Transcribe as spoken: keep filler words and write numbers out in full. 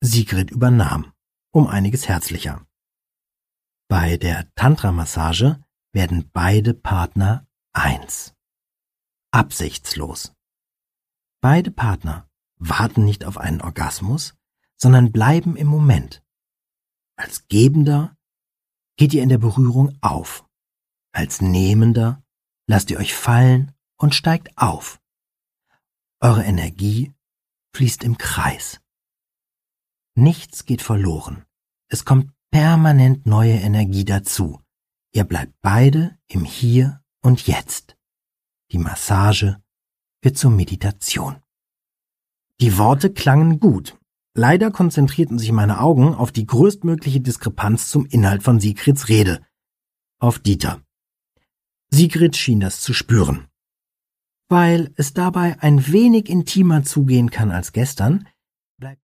Sigrid übernahm, um einiges herzlicher. Bei der Tantra-Massage werden beide Partner eins. Absichtslos. Beide Partner warten nicht auf einen Orgasmus, sondern bleiben im Moment. Als Gebender geht ihr in der Berührung auf. Als Nehmender lasst ihr euch fallen und steigt auf. Eure Energie fließt im Kreis. Nichts geht verloren. Es kommt permanent neue Energie dazu. Ihr bleibt beide im Hier und Jetzt. Die Massage wird zur Meditation. Die Worte klangen gut. Leider konzentrierten sich meine Augen auf die größtmögliche Diskrepanz zum Inhalt von Sigrids Rede, auf Dieter. Sigrid schien das zu spüren. Weil es dabei ein wenig intimer zugehen kann als gestern,